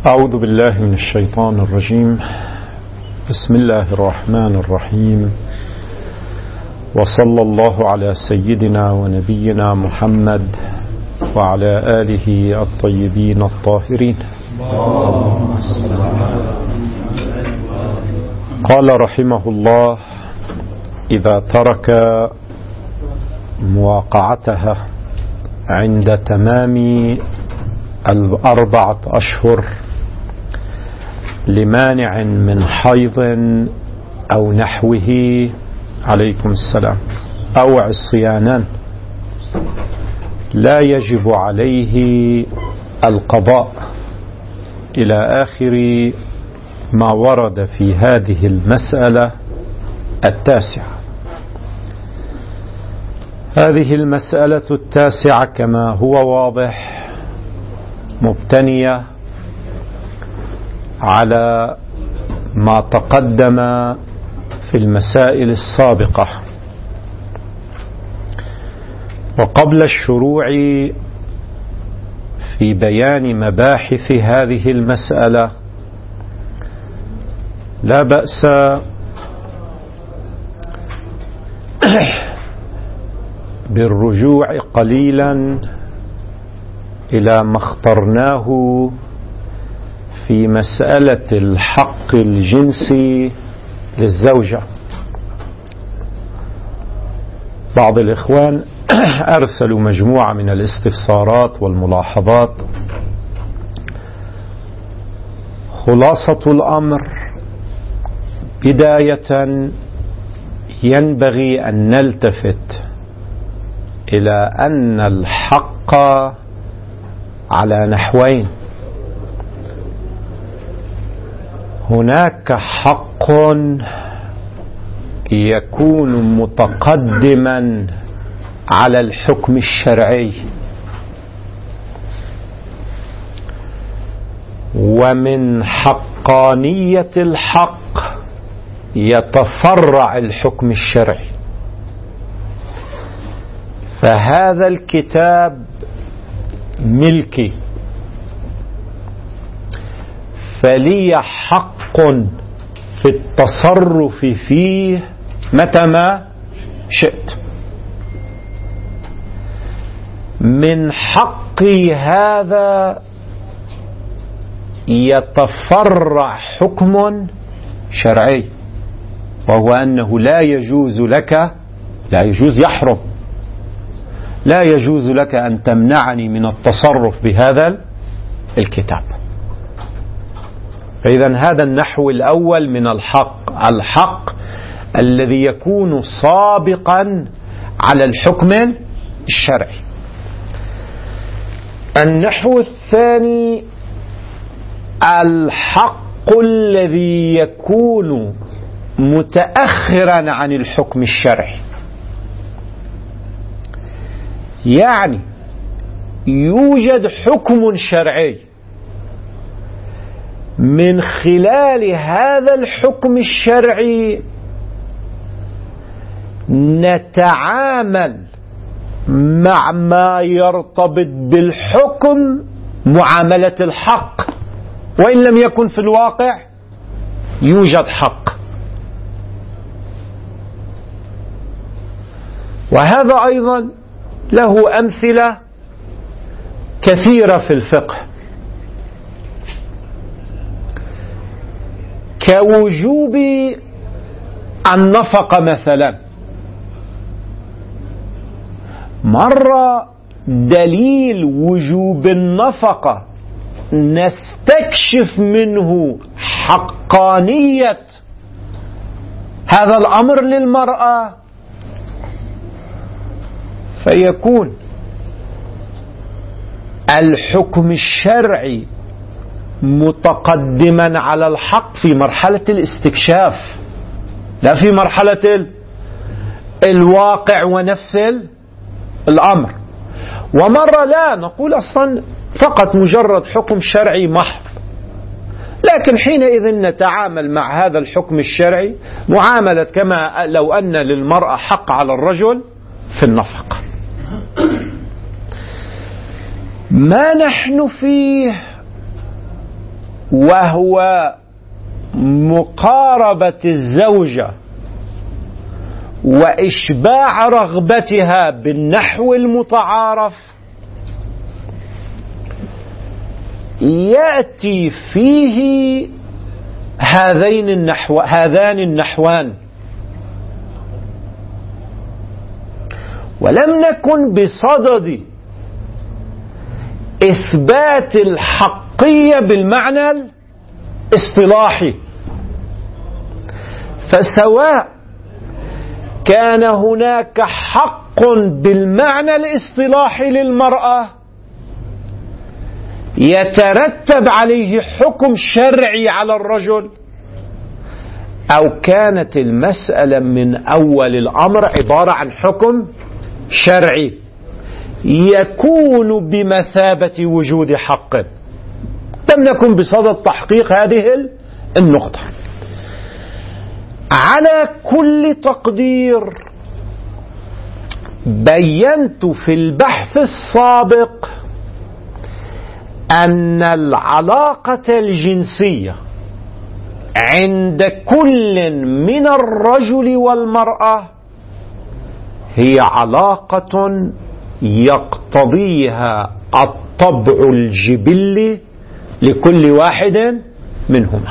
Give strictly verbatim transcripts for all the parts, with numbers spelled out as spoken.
أعوذ بالله من الشيطان الرجيم. بسم الله الرحمن الرحيم، وصلى الله على سيدنا ونبينا محمد وعلى آله الطيبين الطاهرين. قال رحمه الله: إذا ترك مواقعتها عند تمام الأربعة أشهر لمانع من حيض أو نحوه، عليكم السلام، أو عصيانا، لا يجب عليه القضاء، إلى آخر ما ورد في هذه المسألة التاسعة. هذه المسألة التاسعة كما هو واضح مبتنية على ما تقدم في المسائل السابقة. وقبل الشروع في بيان مباحث هذه المسألة لا بأس بالرجوع قليلا إلى ما اخترناه في مسألة الحق الجنسي للزوجة. بعض الإخوان أرسلوا مجموعة من الاستفسارات والملاحظات. خلاصة الأمر: بداية ينبغي أن نلتفت إلى أن الحق على نحوين. هناك حق يكون متقدما على الحكم الشرعي، ومن حقانية الحق يتفرع الحكم الشرعي. فهذا الكتاب ملكي، فلي حق في التصرف فيه متى ما شئت. من حقي هذا يتفرع حكم شرعي، وهو أنه لا يجوز لك، لا يجوز، يحرم، لا يجوز لك أن تمنعني من التصرف بهذا الكتاب. فإذا هذا النحو الأول من الحق، الحق الذي يكون سابقا على الحكم الشرعي. النحو الثاني الحق الذي يكون متأخرا عن الحكم الشرعي. يعني يوجد حكم شرعي، من خلال هذا الحكم الشرعي نتعامل مع ما يرتبط بالحكم معاملة الحق، وإن لم يكن في الواقع يوجد حق. وهذا أيضا له أمثلة كثيرة في الفقه، كوجوب النفقة مثلا. مرة دليل وجوب النفقة نستكشف منه حقانية هذا الأمر للمرأة، فيكون الحكم الشرعي متقدما على الحق في مرحلة الاستكشاف، لا في مرحلة الواقع ونفس الأمر. ومرة لا، نقول أصلا فقط مجرد حكم شرعي محض، لكن حينئذ نتعامل مع هذا الحكم الشرعي معاملة كما لو أن للمرأة حق على الرجل في النفقة. ما نحن فيه وهو مقاربة الزوجة وإشباع رغبتها بالنحو المتعارف، يأتي فيه هذين النحو هذان النحوان، ولم نكن بصدد إثبات الحقية بالمعنى الاصطلاحي. فسواء كان هناك حق بالمعنى الاصطلاحي للمرأة يترتب عليه حكم شرعي على الرجل، أو كانت المسألة من أول الأمر عبارة عن حكم شرعي يكون بمثابة وجود حق، لم نكن بصدد تحقيق هذه النقطة. على كل تقدير بينت في البحث السابق أن العلاقة الجنسية عند كل من الرجل والمرأة هي علاقة يقتضيها الطبع الجبلي لكل واحد منهما،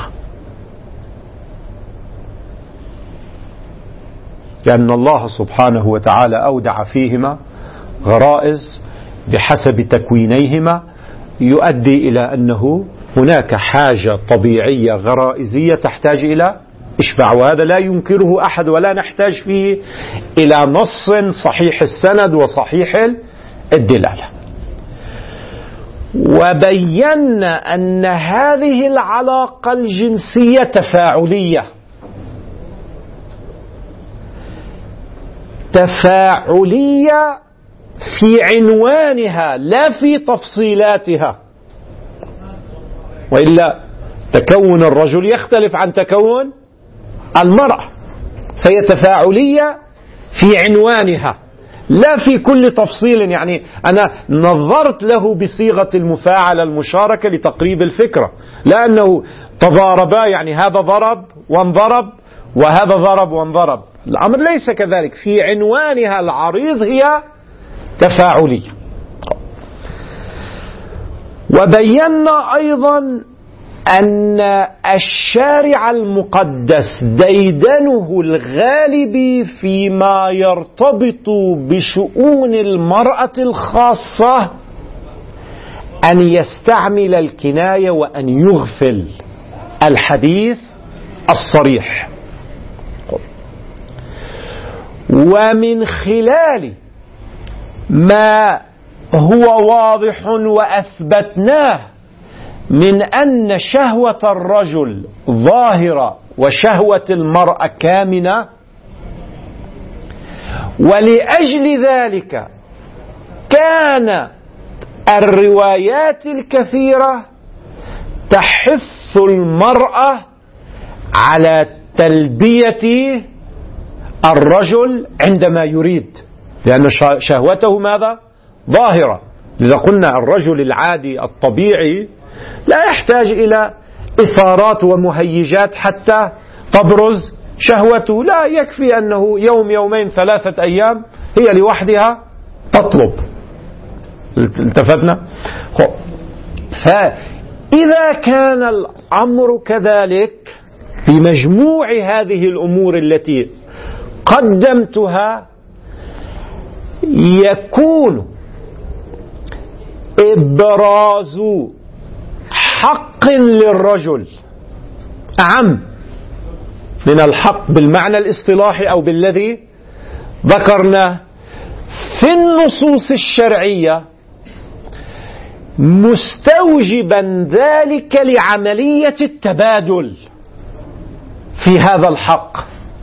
لأن الله سبحانه وتعالى أودع فيهما غرائز بحسب تكوينيهما يؤدي إلى أنه هناك حاجة طبيعية غرائزية تحتاج إلى إشباع، وهذا لا ينكره أحد ولا نحتاج فيه إلى نص صحيح السند وصحيح الدلالة. وبينا أن هذه العلاقة الجنسية تفاعلية، تفاعلية في عنوانها لا في تفصيلاتها، وإلا تكون الرجل يختلف عن تكون المرأة، فهي تفاعلية في عنوانها لا في كل تفصيل. يعني أنا نظرت له بصيغة المفاعلة المشاركة لتقريب الفكرة، لا أنه تضاربا يعني هذا ضرب وانضرب وهذا ضرب وانضرب، الأمر ليس كذلك، في عنوانها العريض هي تفاعلية. وبينا أيضا أن الشارع المقدس ديدنه الغالب فيما يرتبط بشؤون المرأة الخاصة أن يستعمل الكناية وأن يغفل الحديث الصريح. ومن خلال ما هو واضح وأثبتناه من أن شهوة الرجل ظاهرة وشهوة المرأة كامنة، ولأجل ذلك كان الروايات الكثيرة تحث المرأة على تلبية الرجل عندما يريد، لأن شهوته ماذا؟ ظاهرة. لذا قلنا الرجل العادي الطبيعي لا يحتاج إلى إثارات ومهيجات حتى تبرز شهوته، لا يكفي أنه يوم يومين ثلاثة أيام هي لوحدها تطلب. التفتنا؟ فإذا كان الأمر كذلك بمجموع هذه الأمور التي قدمتها، يكون إبراز حق للرجل أعم من الحق بالمعنى الاصطلاحي أو بالذي ذكرناه في النصوص الشرعية، مستوجبا ذلك لعملية التبادل في هذا الحق،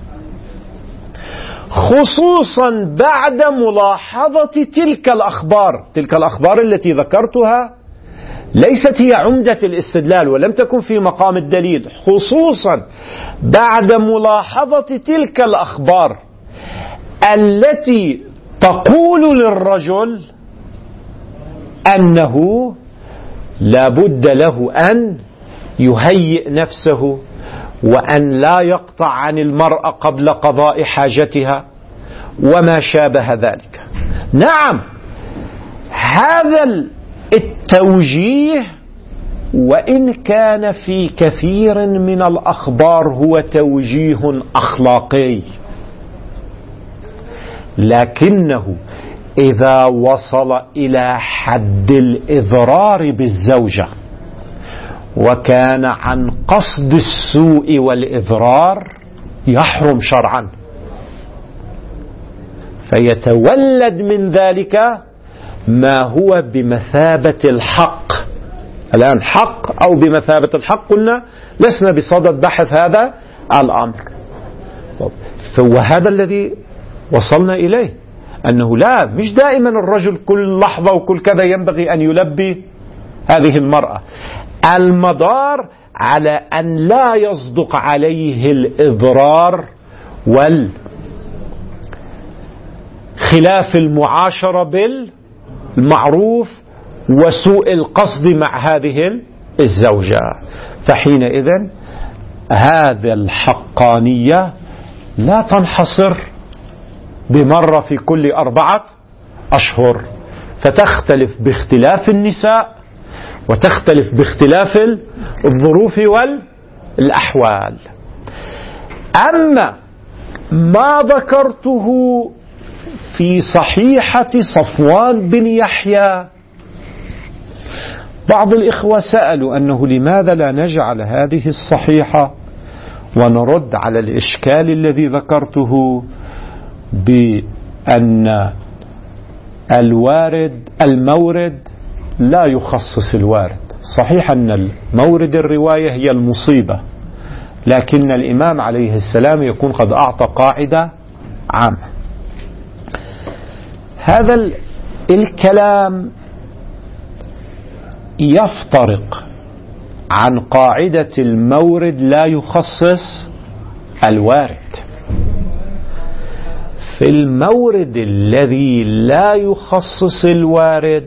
خصوصا بعد ملاحظة تلك الأخبار. تلك الأخبار التي ذكرتها ليست هي عمدة الاستدلال ولم تكن في مقام الدليل، خصوصا بعد ملاحظة تلك الأخبار التي تقول للرجل أنه لا بد له أن يهيئ نفسه وأن لا يقطع عن المرأة قبل قضاء حاجتها وما شابه ذلك. نعم، هذا التوجيه وإن كان في كثير من الأخبار هو توجيه أخلاقي، لكنه إذا وصل إلى حد الإضرار بالزوجة وكان عن قصد السوء والإضرار يحرم شرعا، فيتولد من ذلك ما هو بمثابة الحق. الآن حق أو بمثابة الحق قلنا لسنا بصدد بحث هذا الأمر، وهذا الذي وصلنا إليه، أنه لا، مش دائما الرجل كل لحظة وكل كذا ينبغي أن يلبي هذه المرأة. المدار على أن لا يصدق عليه الإضرار والخلاف المعاشرة بالمعروف وسوء القصد مع هذه الزوجة. فحينئذ هذا الحقانية لا تنحصر بمرة في كل أربعة أشهر، فتختلف باختلاف النساء وتختلف باختلاف الظروف والأحوال. أما ما ذكرته في صحيحة صفوان بن يحيى، بعض الإخوة سألوا أنه لماذا لا نجعل هذه الصحيحة ونرد على الإشكال الذي ذكرته بأن الوارد المورد لا يخصص الوارد. صحيح أن المورد الرواية هي المصيبة، لكن الإمام عليه السلام يكون قد أعطى قاعدة عامة. هذا الكلام يفترق عن قاعدة المورد لا يخصص الوارد. في المورد الذي لا يخصص الوارد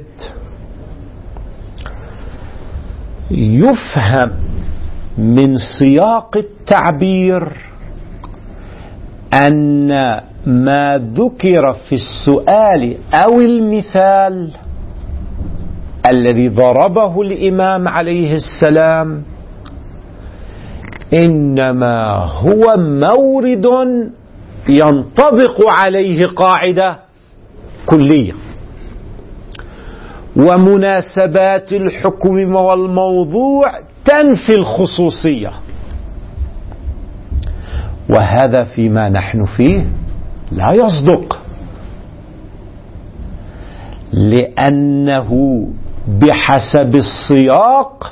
يفهم من سياق التعبير أن ما ذكر في السؤال أو المثال الذي ضربه الإمام عليه السلام إنما هو مورد ينطبق عليه قاعدة كلية، ومناسبات الحكم والموضوع تنفي الخصوصية، وهذا فيما نحن فيه لا يصدق، لأنه بحسب السياق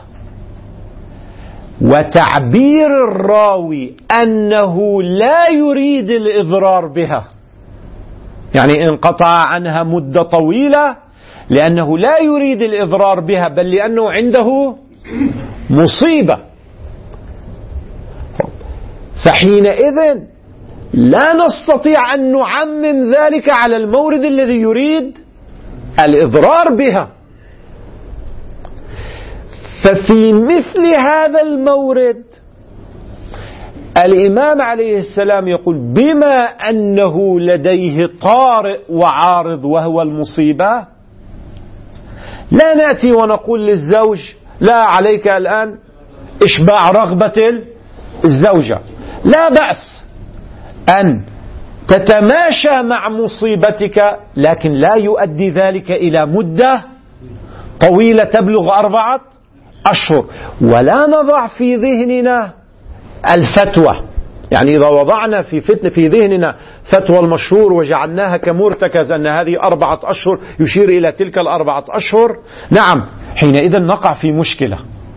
وتعبير الراوي أنه لا يريد الإضرار بها، يعني انقطع عنها مدة طويلة لأنه لا يريد الإضرار بها، بل لأنه عنده مصيبة. فحينئذ لا نستطيع أن نعمم ذلك على المورد الذي يريد الإضرار بها. ففي مثل هذا المورد الإمام عليه السلام يقول بما أنه لديه طارئ وعارض وهو المصيبة، لا نأتي ونقول للزوج لا عليك الآن إشباع رغبة الزوجة، لا بأس أن تتماشى مع مصيبتك، لكن لا يؤدي ذلك إلى مدة طويلة تبلغ أربعة أشهر. ولا نضع في ذهننا الفتوى، يعني إذا وضعنا في فتنة في ذهننا فتوى المشهور وجعلناها كمرتكز أن هذه أربعة أشهر يشير إلى تلك الأربعة أشهر، نعم حينئذ نقع في مشكلة.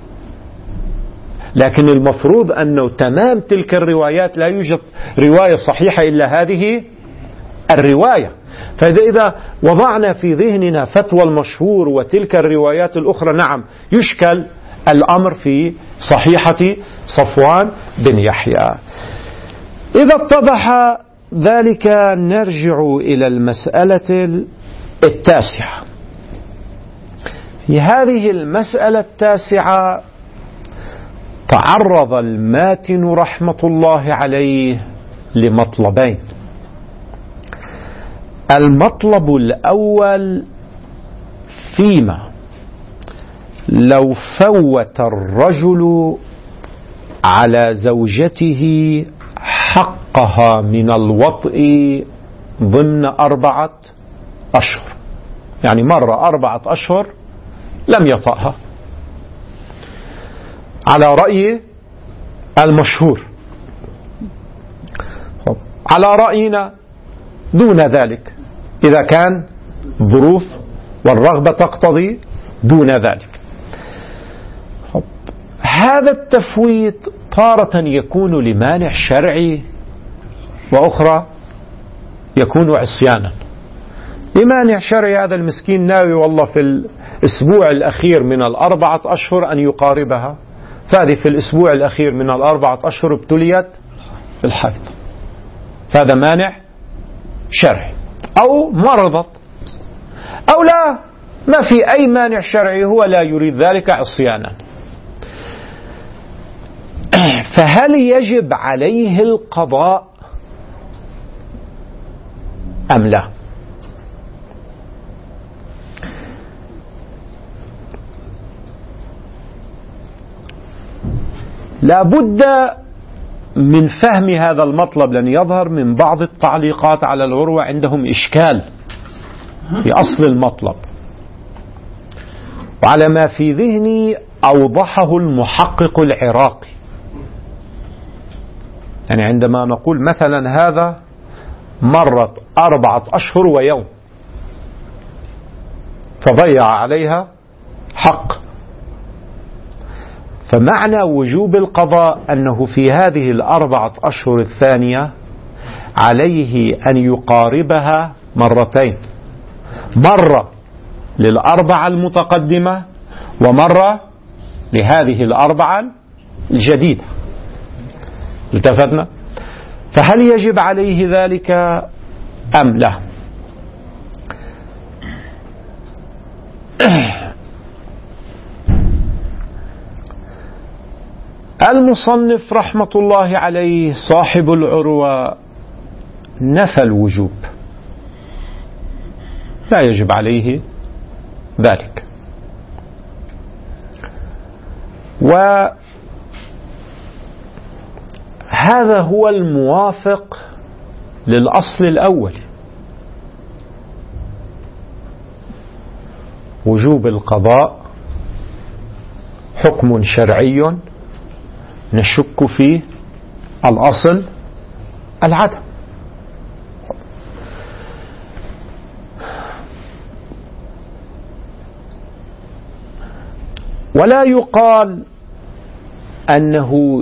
لكن المفروض أنه تمام تلك الروايات لا يوجد رواية صحيحة إلا هذه الرواية. فإذا إذا وضعنا في ذهننا فتوى المشهور وتلك الروايات الأخرى، نعم يشكل الأمر في صحيحة صفوان بن يحيى. إذا اتضح ذلك نرجع إلى المسألة التاسعة. في هذه المسألة التاسعة تعرض الماتن رحمة الله عليه لمطلبين. المطلب الأول فيما لو فوت الرجل على زوجته حقها من الوطء ضمن أربعة أشهر، يعني مرة أربعة أشهر لم يطأها على رأي المشهور. على رأينا دون ذلك إذا كان ظروف والرغبة تقتضي دون ذلك. هذا التفويت تارة يكون لمانع شرعي وأخرى يكون عصيانا. لمانع شرعي، هذا المسكين ناوي والله في الأسبوع الأخير من الأربعة أشهر أن يقاربها، فهذه في الأسبوع الأخير من الأربعة أشهر ابتليت بالحيض، فهذا مانع شرعي. أو مرضت، أو لا، ما في أي مانع شرعي، هو لا يريد ذلك عصيانا. فهل يجب عليه القضاء أم لا؟ لا بد من فهم هذا المطلب، لن يظهر من بعض التعليقات على العروة عندهم إشكال في أصل المطلب، وعلى ما في ذهني أوضحه المحقق العراقي. يعني عندما نقول مثلا هذا مرت أربعة أشهر ويوم فضيع عليها حق، فمعنى وجوب القضاء أنه في هذه الأربعة أشهر الثانية عليه أن يقاربها مرتين، مرة للأربعة المتقدمة ومرة لهذه الأربعة الجديدة. التفتنا؟ فهل يجب عليه ذلك أم لا؟ المصنف رحمة الله عليه صاحب العروة نفى الوجوب، لا يجب عليه ذلك. وهذا هو الموافق للأصل الأول، وجوب القضاء حكم شرعي نشك فيه الأصل العدم. ولا يقال أنه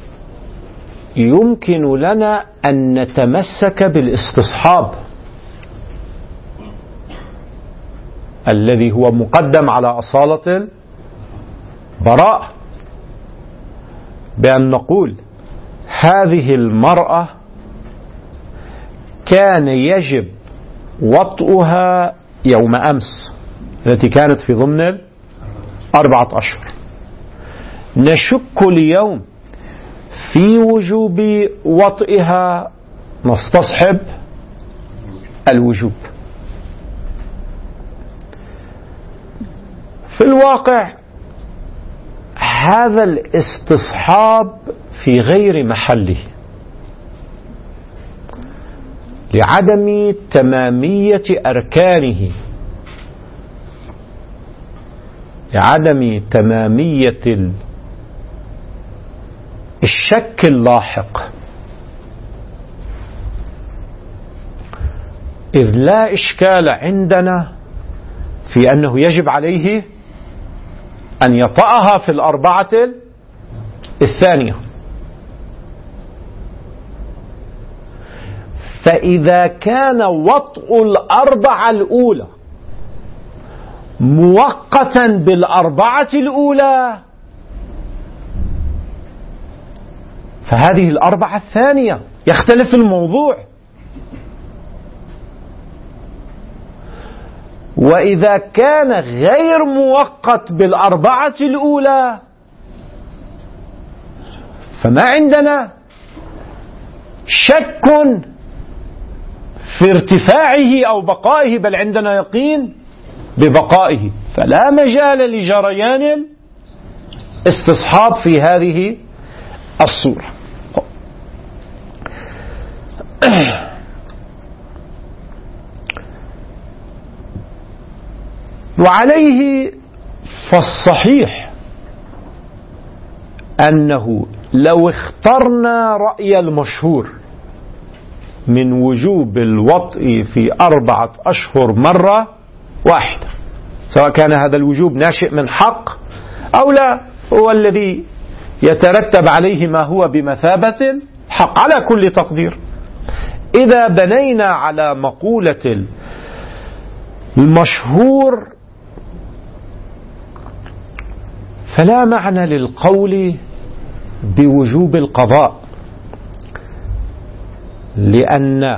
يمكن لنا أن نتمسك بالاستصحاب الذي هو مقدم على أصالة البراءة، بأن نقول هذه المرأة كان يجب وطئها يوم أمس التي كانت في ضمن أربعة أشهر، نشك اليوم في وجوب وطئها، نستصحب الوجوب. في الواقع هذا الاستصحاب في غير محله لعدم تمامية أركانه، لعدم تمامية الشك اللاحق، إذ لا إشكال عندنا في أنه يجب عليه أن يطأها في الأربعة الثانية. فإذا كان وطء الأربعة الأولى مؤقتا بالأربعة الأولى، فهذه الأربعة الثانية يختلف الموضوع. وإذا كان غير مؤقت بالأربعة الأولى فما عندنا شك في ارتفاعه أو بقائه، بل عندنا يقين ببقائه، فلا مجال لجريان الاستصحاب في هذه الصورة. وعليه فالصحيح أنه لو اخترنا رأي المشهور من وجوب الوطء في أربعة أشهر مرة واحدة، سواء كان هذا الوجوب ناشئ من حق أو لا، هو الذي يترتب عليه ما هو بمثابة حق على كل تقدير. إذا بنينا على مقولة المشهور فلا معنى للقول بوجوب القضاء، لأن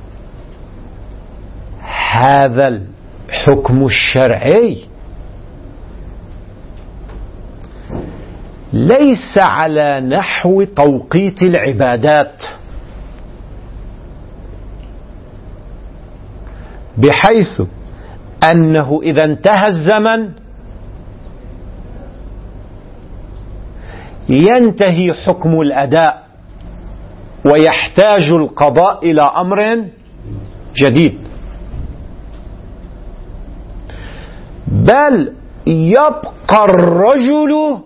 هذا الحكم الشرعي ليس على نحو توقيت العبادات، بحيث أنه إذا انتهى الزمن ينتهي حكم الأداء ويحتاج القضاء إلى أمر جديد، بل يبقى الرجل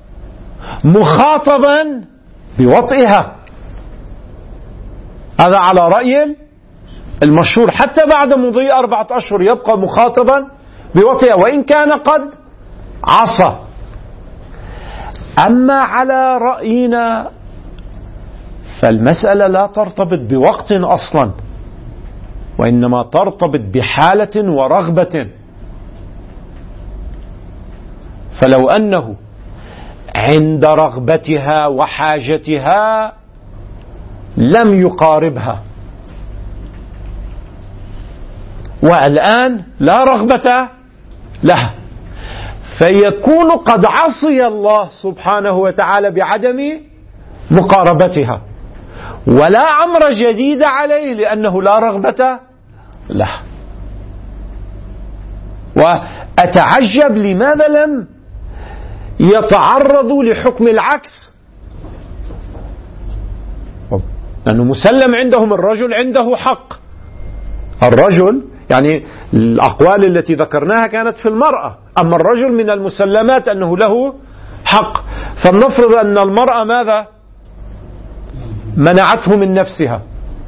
مخاطبا بوطئها. هذا على رأي المشهور، حتى بعد مضي أربعة أشهر يبقى مخاطبا بوطئها وإن كان قد عصى. أما على رأينا فالمسألة لا ترتبط بوقت أصلا، وإنما ترتبط بحالة ورغبة. فلو أنه عند رغبتها وحاجتها لم يقاربها، والآن لا رغبة لها، فيكون قد عصي الله سبحانه وتعالى بعدم مقاربتها، ولا أمر جديد عليه لأنه لا رغبة له. وأتعجب لماذا لم يتعرضوا لحكم العكس، لأنه مسلم عندهم الرجل عنده حق. الرجل يعني الأقوال التي ذكرناها كانت في المرأة، أما الرجل من المسلمات أنه له حق. فلنفرض أن المرأة ماذا منعته من نفسها،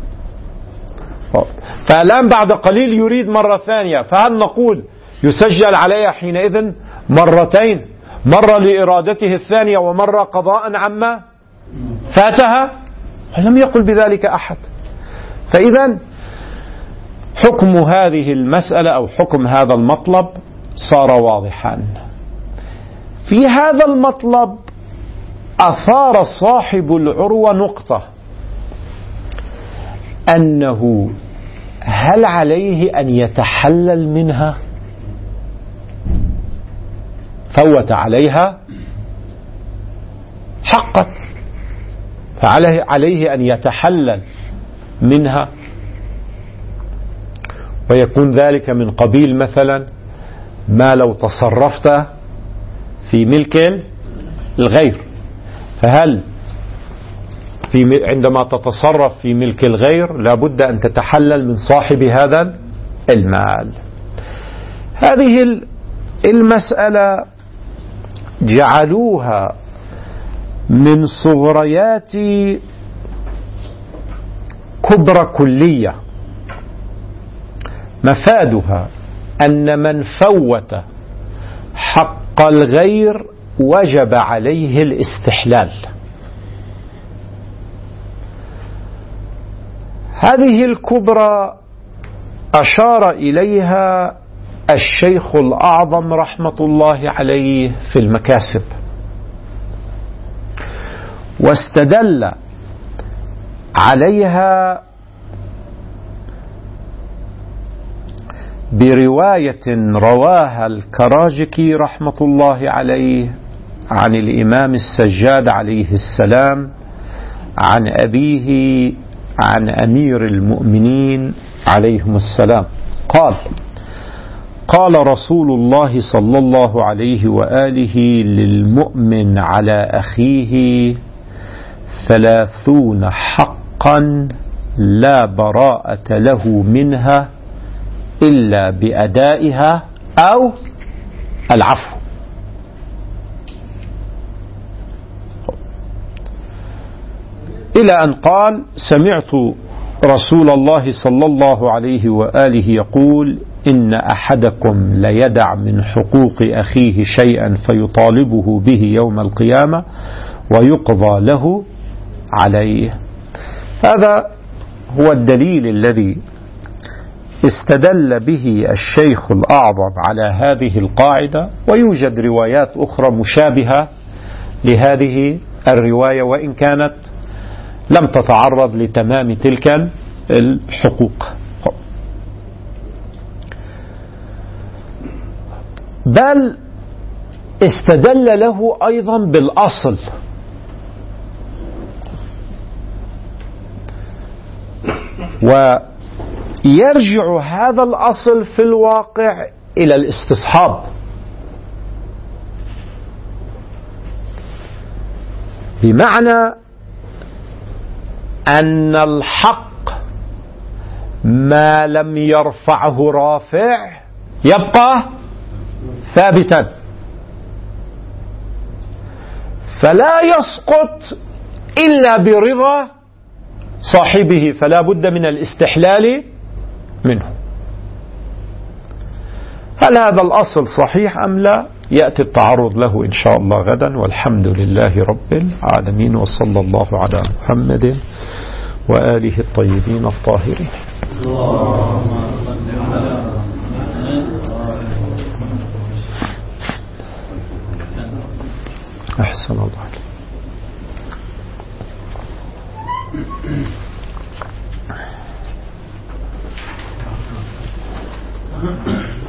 فالآن بعد قليل يريد مرة ثانية، فهل نقول يسجل عليها حينئذ مرتين، مرة لإرادته الثانية ومرة قضاء عما فاتها؟ لم يقل بذلك أحد. فإذا حكم هذه المسألة أو حكم هذا المطلب صار واضحا. في هذا المطلب أثار صاحب العروة نقطة، أنه هل عليه أن يتحلل منها؟ فوت عليها حقا، فعليه عليه أن يتحلل منها، ويكون ذلك من قبيل مثلا ما لو تصرفت في ملك الغير. فهل في عندما تتصرف في ملك الغير لابد أن تتحلل من صاحب هذا المال؟ هذه المسألة جعلوها من صغريات كبرى كلية، مفادها أن من فوت حق الغير وجب عليه الاستحلال. هذه الكبرى أشار إليها الشيخ الأعظم رحمة الله عليه في المكاسب، واستدل عليها برواية رواها الكراجكي رحمة الله عليه عن الإمام السجاد عليه السلام عن أبيه عن أمير المؤمنين عليهم السلام قال: قال رسول الله صلى الله عليه وآله: للمؤمن على أخيه ثلاثون حقا لا براءة له منها إلا بأدائها أو العفو. إلى أن قال: سمعت رسول الله صلى الله عليه وآله يقول: إن أحدكم ليدع من حقوق أخيه شيئا فيطالبه به يوم القيامة ويقضى له عليه. هذا هو الدليل الذي استدل به الشيخ الأعظم على هذه القاعدة، ويوجد روايات أخرى مشابهة لهذه الرواية وإن كانت لم تتعرض لتمام تلك الحقوق. بل استدل له أيضا بالأصل، ويرجع هذا الأصل في الواقع إلى الاستصحاب، بمعنى أن الحق ما لم يرفعه رافع يبقى ثابتا، فلا يسقط إلا برضا صاحبه، فلا بد من الاستحلال منه. هل هذا الأصل صحيح أم لا؟ يأتي التعرض له إن شاء الله غدا، والحمد لله رب العالمين، وصلى الله على محمد وآله الطيبين الطاهرين. أحسن الله عليك.